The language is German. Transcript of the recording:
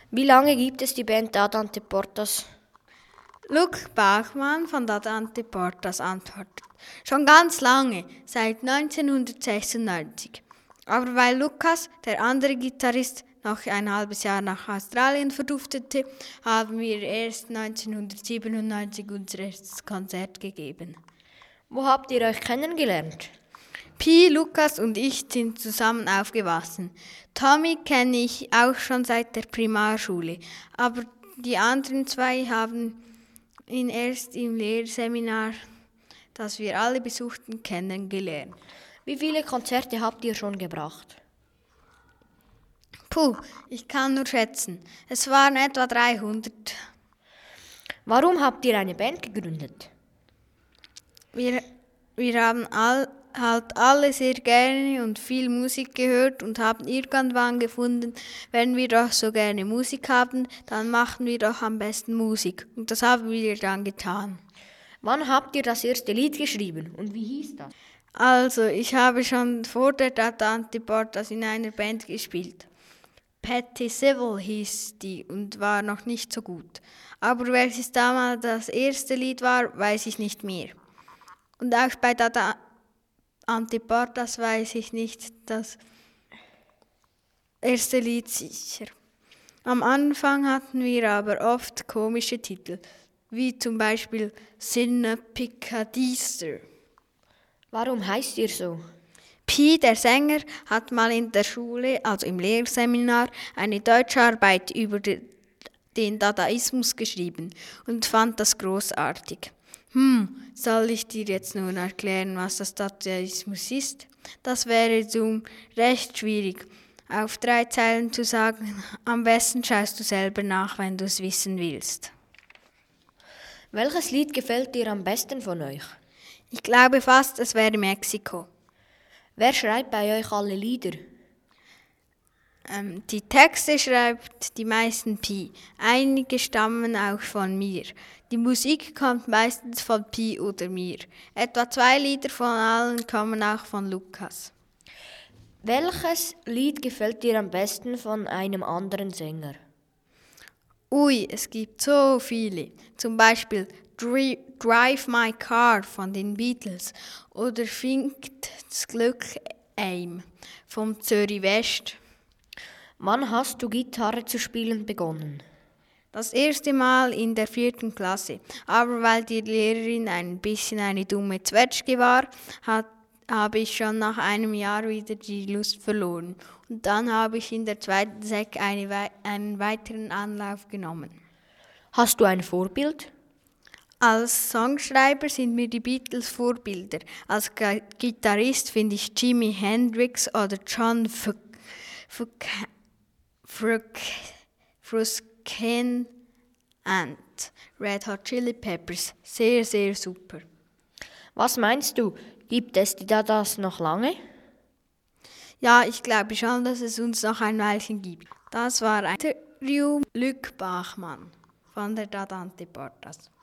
Wie lange gibt es die Band Dada Portas? Luc Bachmann von Dada Portas antwortet: Schon ganz lange, seit 1996. Aber weil Lukas, der andere Gitarrist, noch ein halbes Jahr nach Australien verduftete, haben wir erst 1997 unser erstes Konzert gegeben. Wo habt ihr euch kennengelernt? Pi, Lukas und ich sind zusammen aufgewachsen. Tommy kenne ich auch schon seit der Primarschule, aber die anderen zwei haben ihn erst im Lehrseminar, das wir alle besuchten, kennengelernt. Wie viele Konzerte habt ihr schon gebracht? Puh, ich kann nur schätzen. Es waren etwa 300. Warum habt ihr eine Band gegründet? Wir haben alle sehr gerne und viel Musik gehört und haben irgendwann gefunden, wenn wir doch so gerne Musik haben, dann machen wir doch am besten Musik. Und das haben wir dann getan. Wann habt ihr das erste Lied geschrieben und wie hieß das? Also, ich habe schon vor der Dada Portas in einer Band gespielt. Patty Civil hieß die und war noch nicht so gut. Aber welches damals das erste Lied war, weiß ich nicht mehr. Und auch bei Dada Portas weiß ich nicht das erste Lied sicher. Am Anfang hatten wir aber oft komische Titel, wie zum Beispiel Sinne Picadister. Warum heißt ihr so? Pi, der Sänger, hat mal in der Schule, also im Lehrseminar, eine Deutscharbeit über den Dadaismus geschrieben und fand das großartig. Soll ich dir jetzt nun erklären, was das Dadaismus ist? Das wäre so recht schwierig, auf 3 Zeilen zu sagen. Am besten schaust du selber nach, wenn du es wissen willst. Welches Lied gefällt dir am besten von euch? Ich glaube fast, es wäre Mexiko. Wer schreibt bei euch alle Lieder? Die Texte schreibt die meisten Pi. Einige stammen auch von mir. Die Musik kommt meistens von Pi oder mir. Etwa 2 Lieder von allen kommen auch von Lukas. Welches Lied gefällt dir am besten von einem anderen Sänger? Ui, es gibt so viele. Zum Beispiel Drive My Car von den Beatles oder Fingt das Glück Aim vom Zürich West. Wann hast du Gitarre zu spielen begonnen? Das erste Mal in der 4. Klasse, aber weil die Lehrerin ein bisschen eine dumme Zwetschge war, habe ich schon nach einem Jahr wieder die Lust verloren. Und dann habe ich in der 2. Sek einen weiteren Anlauf genommen. Hast du ein Vorbild? Als Songschreiber sind mir die Beatles Vorbilder. Als Gitarrist finde ich Jimi Hendrix oder John Frusciante und Red Hot Chili Peppers sehr, sehr super. Was meinst du, gibt es die Dadas noch lange? Ja, ich glaube schon, dass es uns noch ein Weilchen gibt. Das war ein Interview mit Luc Bachmann von der Dada Portas.